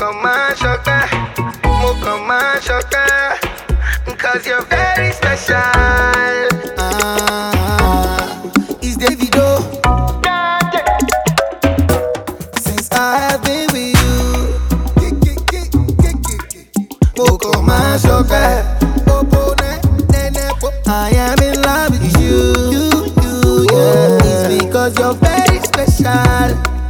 kàn máa ṣọpẹ́, mo kàn máa ṣọpẹ́, 'cause you're very special. It's Davido. Since I have been with you, mo kàn máa ṣọpẹ́. I am in love with you, yeah. It's because you're very special.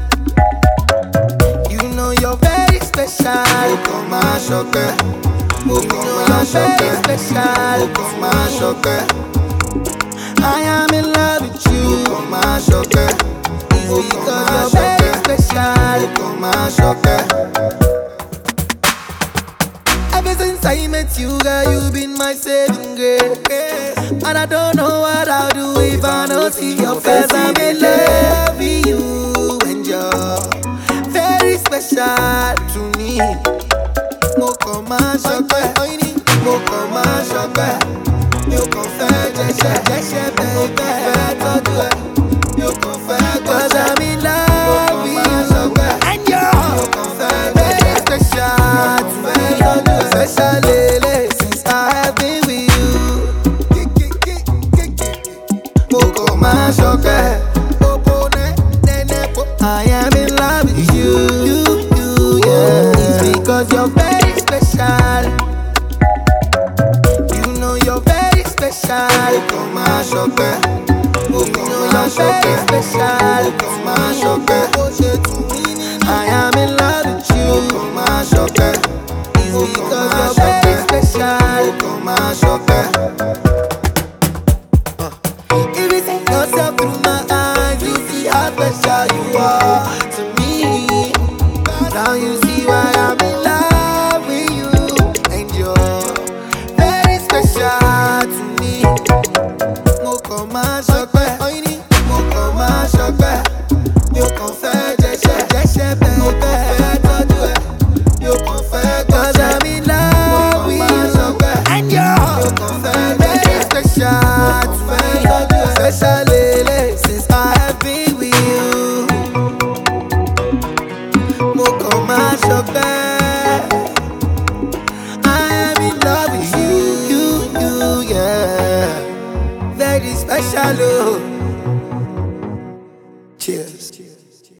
You know you're very special. Mo kàn máa ṣọpẹ́. Mo kàn máa ṣọpẹ́. Mo kàn máa ṣọpẹ́. I am in love with you. Mo kàn máa ṣọpẹ́. It's because you're very special. Mo kàn máa ṣọpẹ́. Ever since I met you, girl, you've been my saving grace. And I don't know what I'll do if I don't see your face. I'm in love with you, and you're very special to me. Mo kàn máa ṣọpẹ́, mo kàn máa ṣọpẹ́. Mi ò kàn fẹ́ jẹ́ṣẹ́ bẹ́ẹ̀, mo kàn fẹ́ tọ́jú ẹ. Mi ò kàn fẹ́ gbọ́dọ̀. 'Cause I'm in love with you, and you're very special to me. Special lele, since I have been with you. Mo kàn máa ṣọpẹ́. I am in love with you, yeah. It's because you're very special. You know you're very special. Mo kàn máa ṣọpẹ́. Mo kàn máa ṣọpẹ́. Mo kàn máa ṣọpẹ́. I am in love with you. Mo kàn máa ṣọpẹ́. It's because you're very special. Mo kàn máa ṣọpẹ́. If you see yourself through my eyes, you see how special you are to me. Now you see why I'm in love with you, and you're very special to me. Mo kàn máa ṣọpẹ́, mo kàn máa ṣọpẹ́. Mi ò kàn fẹ́ jẹ́ṣẹ́ bẹ́ẹ̀, mo kàn fẹ́ tọ́jú ẹ. Mi ò kàn fẹ́ gbọ́dọ̀. 'Cause I'm in love with you, and you're very special to me. Special lele, since I have been with you. Mo kàn máa ṣọpẹ́. I am in love with you, yeah. Very special, oh.